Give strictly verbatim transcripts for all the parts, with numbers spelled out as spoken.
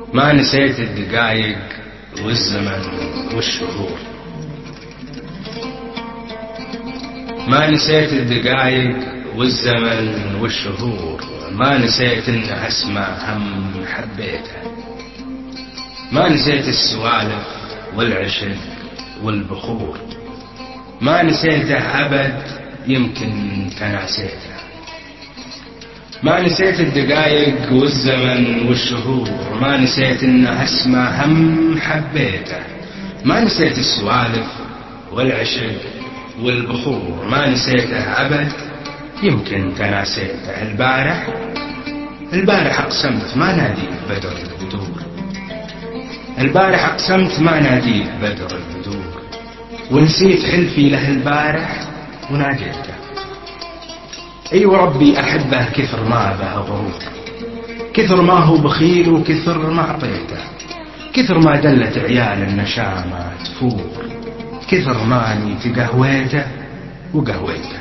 ما نسيت الدقايق والزمن والشهور، ما نسيت الدقايق والزمن والشهور، ما نسيت إن أسمع هم حبيته، ما نسيت السوالف والعشق والبخور، ما نسيته أبد يمكن تناسيته، ما نسيت الدقايق والزمن والشهور، ما نسيت إن أسمع هم حبيته، ما نسيت السوالف والعشق والبخور، ما نسيته أبد يمكن تناسيته. البارح البارح أقسمت ما ناديه بدر البدور، البارح أقسمت ما ناديه بدر البدور، ونسيت حلفي له البارح وناديته. اي وربي أحبه كثر ما به غرور، كثر ما هو بخيل وكثر ما عطيته، كثر ما دلت عيال النشامة تفور، كثر ماني تقهويته وقهويته.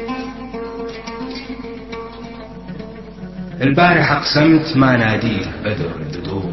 البارح أقسمت ما ناديه بدر البدور،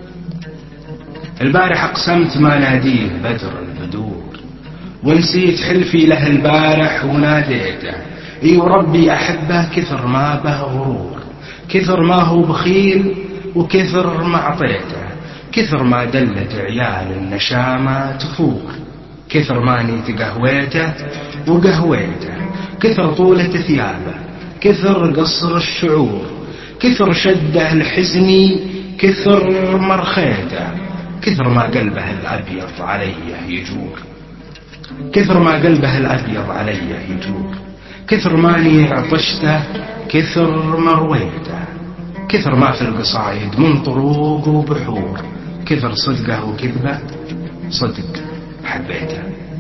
البارح أقسمت ما ناديه بدر البدور، ونسيت حلفي له البارح وناديته. اي وربي أحبه كثر ما به غرور، كثر ما هو بخيل وكثر ما عطيته، كثر ما دلت عيال النشامة تفور، كثر ماني تقهويته وقهويته، كثر طولة ثيابه، كثر قصر الشعور، كثر شده الحزني، كثر مرخيته، كثر ما قلبه الأبيض عليه يجور، كثر ما قلبه الأبيض عليه يجور، كثر ماني عطشته، كثر ما رويته، كثر ما في القصايد من طروق وبحور، كثر صدقه وكذبه، صدق حبيته.